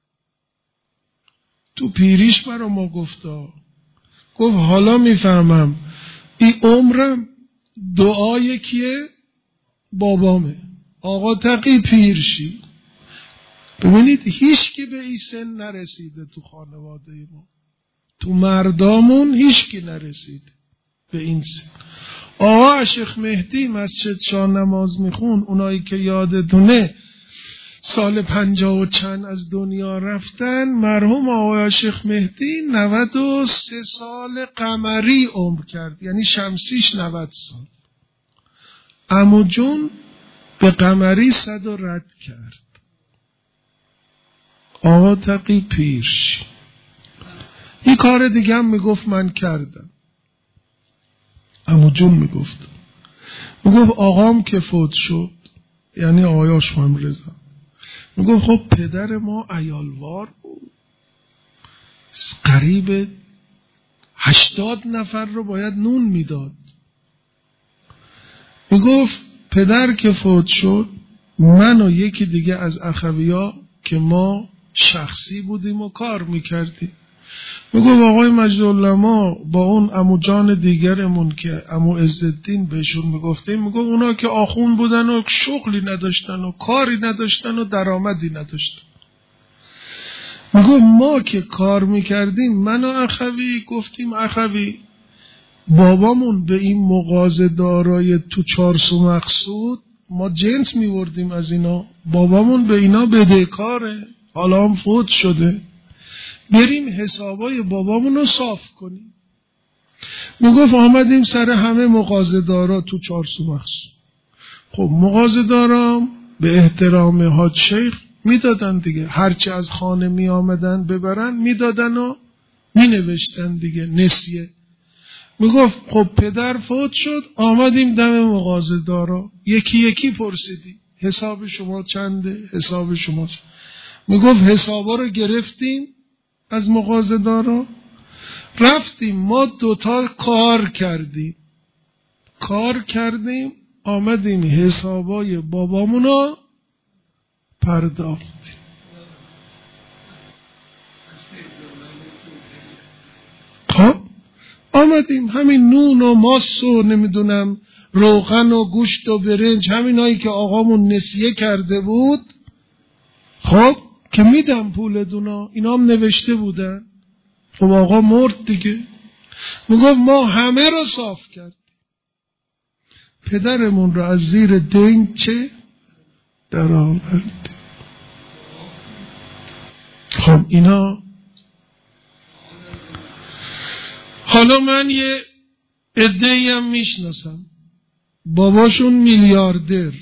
S1: تو پیریش برا ما گفت حالا میفهمم این عمرم دعای کیه؟ بابامه. آقا تقی پیر شی. ببینید هیچ کی به این سن نرسیده تو خانواده ما، تو مردامون هیچ کی نرسیده به این سن. آقا شیخ مهدی مسجد شاه نماز میخون، اونایی که یادتونه سال 50 و چند از دنیا رفتن، مرحوم آقا شیخ مهدی 93 سال قمری عمر کرد، یعنی شمسیش 90 سال. عمو جون به قمری 100 رد کرد. آقا تقی پیرش. این کار دیگه هم میگفت من کردم. عمو جون میگفت آقام که فوت شد، یعنی آقای آشمم رضا، میگفت خب پدر ما عیالوار بود، قریب 80 نفر رو باید نون میداد. میگفت پدر که فوت شد، من و یکی دیگه از اخویا که ما شخصی بودیم و کار میکردیم، میگفت آقای مجدالعلما با اون عمو جان دیگرمون که عمو عزالدین بهشون میگفتیم، میگفت اونا که آخون بودن و شغلی نداشتن و کاری نداشتن و درآمدی نداشتن. میگفت ما که کار میکردیم، من و اخوی گفتیم اخوی بابامون به این مغازه دارای تو 4 سو مقصود ما جنس میوردیم از اینا، بابامون به اینا بدهکاره، حالا هم فوت شده، بریم حسابای بابامون رو صاف کنیم. میگفت آمدیم سر همه مغازه دارا تو 4 سو مقصود. خب مغازه دارا به احترام حاج شیخ میدادن دیگه، هرچی از خانه می آمدن ببرن میدادن و می نوشتن دیگه نسیه. میگفت خب پدر فوت شد، آمدیم دم مغازه‌دارا، یکی یکی پرسیدی حساب شما چنده، حساب شما چنده. میگفت حسابا رو گرفتیم از مغازه‌دارا، رفتیم ما دوتا کار کردیم آمدیم حسابای بابامونو پرداختیم. خب آمدیم همین نون و ماست و نمیدونم روغن و گوشت و برنج، همینایی که آقامون نسیه کرده بود، خب که میدم پول دونا، اینا هم نوشته بودن. خب آقا مرد دیگه. میگفت ما همه رو صاف کرد، پدرمون رو از زیر دین چه در آورد. خب اینا حالا من یه عده‌ای هم میشناسم باباشون میلیاردر،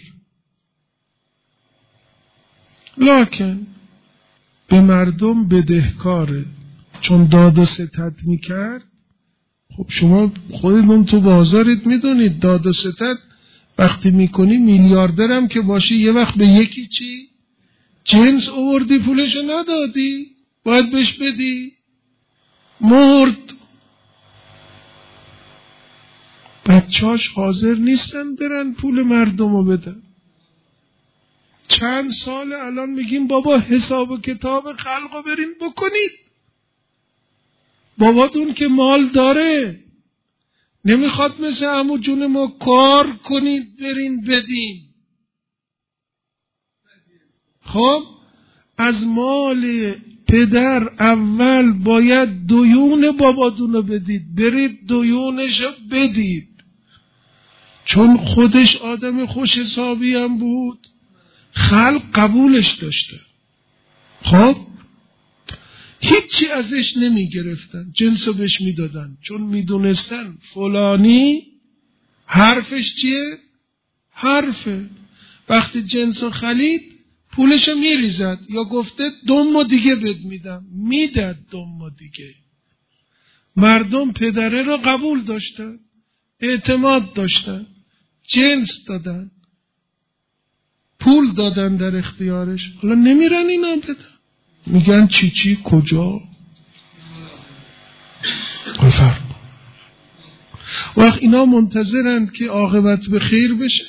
S1: لکن به مردم بدهکاره، چون داد و ستد میکرد. خب شما خودتون تو بازارت میدونید داد و ستد وقتی میکنی، میلیاردرم که باشی یه وقت به یکی چی جنس آوردی پولشو ندادی، باید بهش بدی، مرد، بچهاش حاضر نیستن برن پول مردمو بدن. چند سال الان میگیم بابا حساب و کتاب خلقو برین بکنید، باباتون که مال داره نمیخواد مثل عمو جون ما کار کنید برین بدین. خب از مال پدر اول باید دیون باباتونو بدید، برید دیونشو بدید، چون خودش آدم خوش حسابی هم بود، خلق قبولش داشته. خب هیچی ازش نمی گرفتن، جنسو بهش می دادن، چون می دونستن فلانی حرفش چیه؟ حرفه. وقتی جنسو خلید پولشو می ریزد، یا گفته دوم دیگه بد میدم، میداد دوم دیگه. مردم پدره رو قبول داشتن، اعتماد داشتن، جنس دادن، پول دادن در اختیارش. حالا نمیرن اینا بدن، میگن چی کجا بفرما. وقت اینا منتظرند که عاقبت به خیر بشه.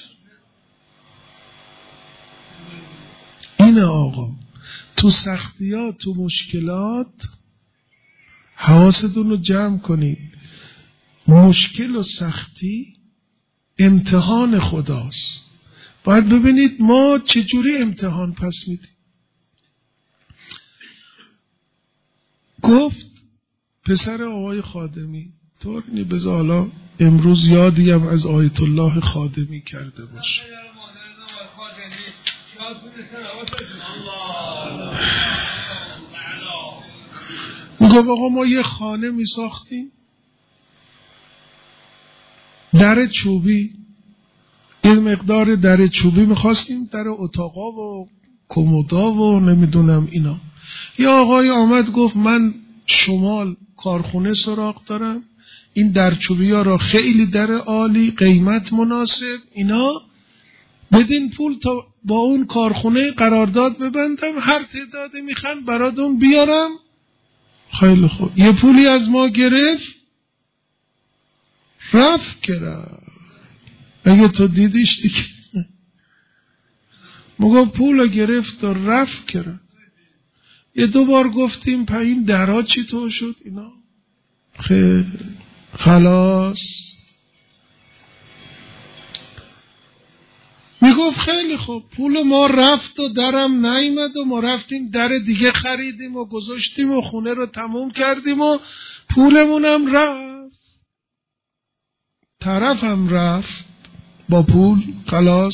S1: اینه آقا، تو سختیات تو مشکلات حواستون رو جمع کنید. مشکل و سختی امتحان خداست، باید ببینید ما چجوری امتحان پس میدیم. گفت پسر آقای خادمی طور بذار حالا امروز یادیم از آیت الله خادمی کرده باشه. میگفت آقا ما یه خانه می ساختیم، در چوبی، این مقدار در چوبی میخواستیم، در اتاقا و کمودا و نمیدونم اینا. یه آقای آمد گفت من شمال کارخونه سراغ دارم، این در چوبی ها را خیلی در عالی، قیمت مناسب، اینا بدین پول تا با اون کارخونه قرارداد ببندم، هر تعدادی میخوان براتون بیارم. خیلی خوب، یه پولی از ما گرفت، رفت کرد. اگه تو دیدیش دیگه، مگه پول گرفت و رفت کرد. یه دو بار گفتیم این درها چی تو شد اینا، خلاص. میگفت خیلی خوب، پول ما رفت و درم نیامد و ما رفتیم در دیگه خریدیم و گذاشتیم و خونه رو تموم کردیم و پولمونم رفت، طرفم رفت با پول، خلاص.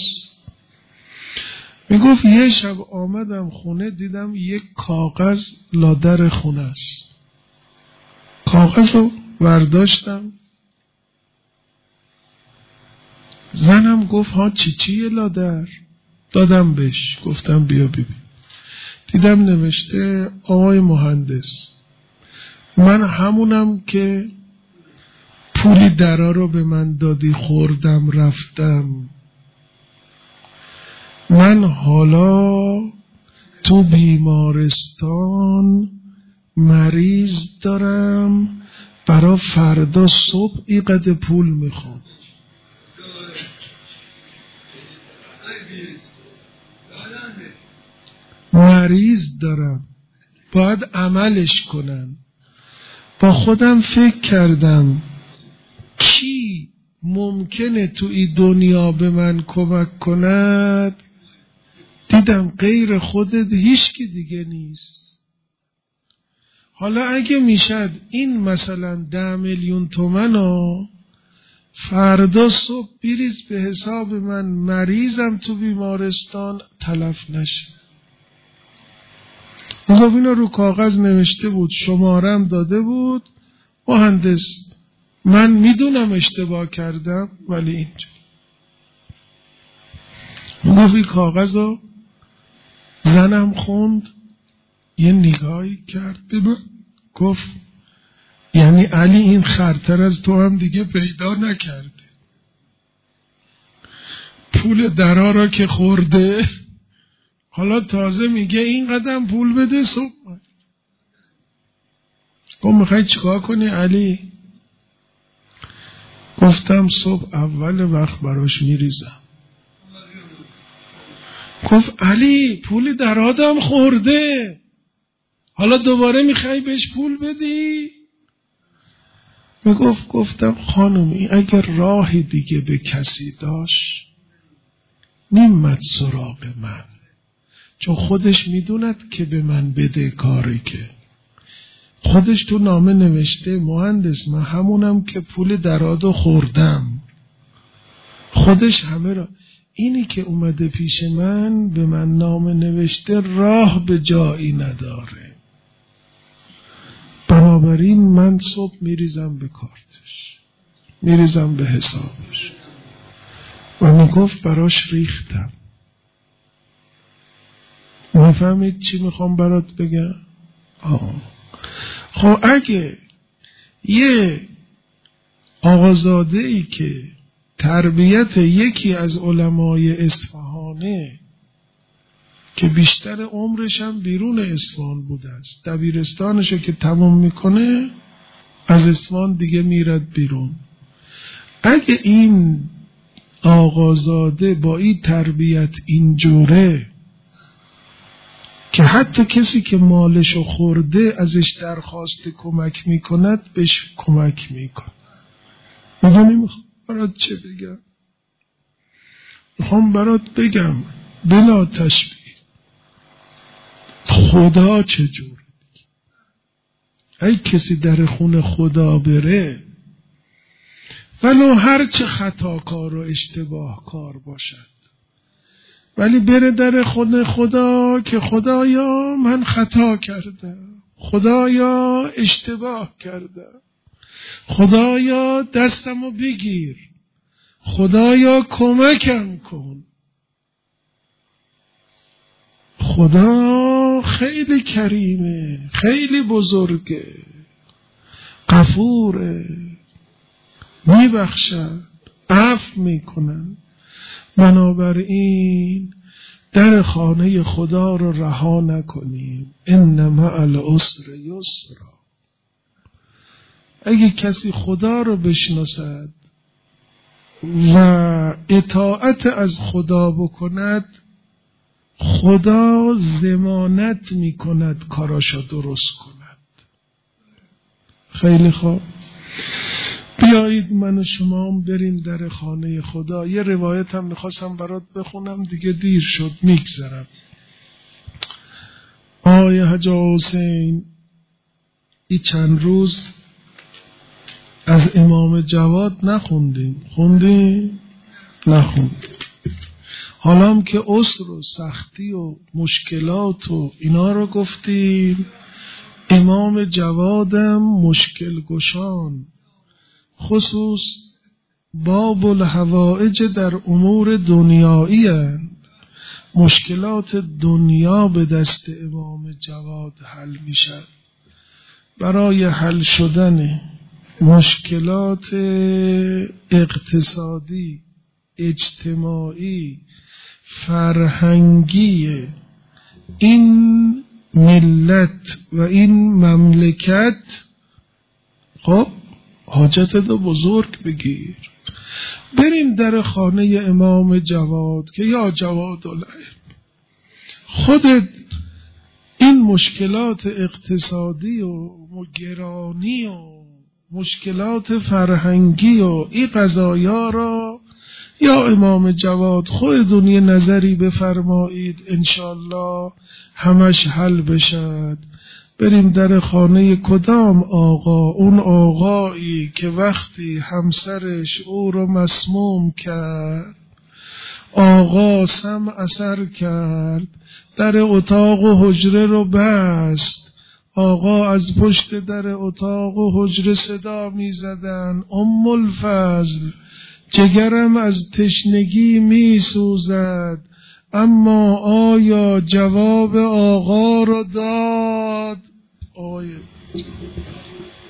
S1: میگفت یه شب آمدم خونه دیدم یک کاغذ لادر خونه است، کاغذ رو برداشتم، زنم گفت ها چیه لادر، دادم بهش، گفتم بیا ببین. دیدم نوشته آقای مهندس، من همونم که پولی درا رو به من دادی خوردم رفتم، من حالا تو بیمارستان مریض دارم، برا فردا صبح اینقدر پول میخوام. مریض دارم باید عملش کنم. با خودم فکر کردم کی ممکنه تو این دنیا به من کمک کند؟ دیدم غیر خودت هیچ کی دیگه نیست. حالا اگه میشد این مثلا 10 میلیون تومنو فردا صبح بریز به حساب من، مریضم تو بیمارستان، تلف نشه. میگفت اینا رو کاغذ نوشته بود، شمارم داده بود، مهندس من میدونم اشتباه کردم ولی اینجا. میگفت این کاغذ رو زنم خوند، یه نگاهی کرد ببین، گفت یعنی علی این خرتر از تو هم دیگه پیدا نکرده، پول درا را که خورده حالا تازه میگه این قدم پول بده صبح. گفت میخوای چیکار کنی علی؟ گفتم صبح اول وقت براش میریزم. گفت علی پول درادم خورده، حالا دوباره میخوای بهش پول بدی؟ گفتم خانمی اگر راه دیگه به کسی داشت نیمت سراغ من، چون خودش میدوند که به من بده کاری، که خودش تو نامه نوشته مهندس من همونم که پول درادو خوردم، خودش همه را. اینی که اومده پیش من به من نامه نوشته راه به جایی نداره، بنابراین من صبح میریزم به کارتش، میریزم به حسابش. و میگفت براش ریختم. میفهمید چی میخوام برات بگم؟ خب اگه یه آقازاده‌ای که تربیت یکی از علمای اصفهانه که بیشتر عمرش هم بیرون اصفهان بوده است، دبیرستانشو که تمام میکنه از اصفهان دیگه میرد بیرون، اگه این آقازاده با این تربیت اینجوره که حتی کسی که مالشو خورده ازش درخواست کمک میکند بهش کمک میکن. میدونی میخوام برات چه بگم؟ میخوام برات بگم بلا تشبیه خدا چجور، ای کسی در خون خدا بره ولو هر چه خطاکار و اشتباه کار باشد، ولی بره در خود خدا که خدایا من خطا کردم، خدایا اشتباه کردم، خدایا دستمو بگیر، خدایا کمکم کن. خدا خیلی کریمه، خیلی بزرگه، غفوره، میبخشد، عفو میکنن. بنابراین در خانه خدا رو رها نکنیم. ان مع العسر یسرا. اگه کسی خدا رو بشناسد و اطاعت از خدا بکند، خدا ضمانت میکند کاراشو درست کند. خیلی خوب، بیایید من و شما هم بریم در خانه خدا. یه روایت هم میخواستم برات بخونم دیگه دیر شد، میگذرم. آقای حاج حسین این چند روز از امام جواد نخوندیم، خوندیم؟ نخوندیم. حالا هم که عسر و سختی و مشکلات و اینا رو گفتیم، امام جوادم مشکل گشان، خصوص باب الحوائج در امور دنیایی هست. مشکلات دنیا به دست امام جواد حل میشد. برای حل شدن مشکلات اقتصادی، اجتماعی، فرهنگی این ملت و این مملکت، خب حاجت رو بزرگ بگیر. بریم در خانه امام جواد که یا جواد العلم، خودت این مشکلات اقتصادی و گرانی و مشکلات فرهنگی و این قضایا را یا امام جواد خودتون یه نظری بفرمایید، انشالله همش حل بشد. بریم در خانه کدام آقا؟ اون آقایی که وقتی همسرش او رو مسموم کرد، آقا سم اثر کرد، در اتاق و حجره رو بست، آقا از پشت در اتاق و حجره صدا می زدن ام الفضل جگرم از تشنگی می سوزد، اما آیا جواب آقا رو داد؟